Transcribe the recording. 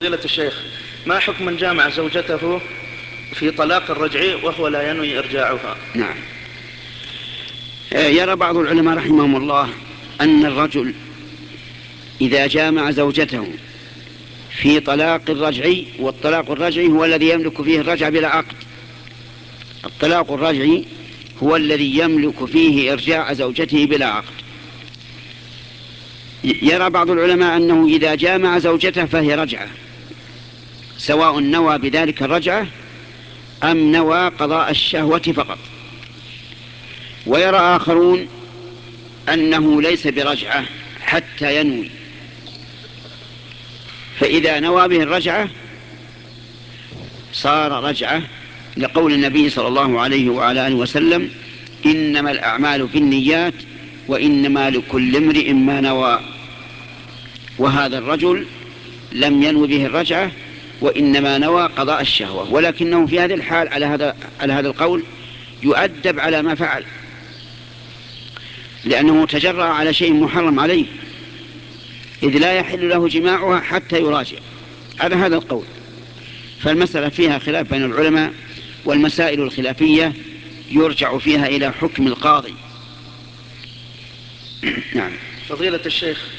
فضيلة الشيخ، ما حكم من جامع زوجته في طلاق الرجعي وهو لا ينوي إرجاعها؟ نعم. يرى بعض العلماء رحمهم الله أن الرجل إذا جامع زوجته في طلاق الرجعي، والطلاق الرجعي هو الذي يملك فيه الرجعة بلا عقد، الطلاق الرجعي هو الذي يملك فيه إرجاع زوجته بلا عقد. يرى بعض العلماء أنه إذا جامع زوجته فهي رجعة، سواء نوى بذلك الرجعة أم نوى قضاء الشهوة فقط. ويرى آخرون أنه ليس برجعة حتى ينوي، فإذا نوى به الرجعة صار رجعة، لقول النبي صلى الله عليه وعلى آله وسلم: إنما الأعمال بالنيات وإنما لكل امرئ ما نوى. وهذا الرجل لم ينو به الرجعة وإنما نوى قضاء الشهوة، ولكنه في هذه الحال على هذا القول يؤدب على ما فعل، لأنه تجرأ على شيء محرم عليه، إذ لا يحل له جماعها حتى يراجع، على هذا القول. فالمسألة فيها خلاف بين العلماء، والمسائل الخلافية يرجع فيها إلى حكم القاضي. نعم. فضيلة الشيخ،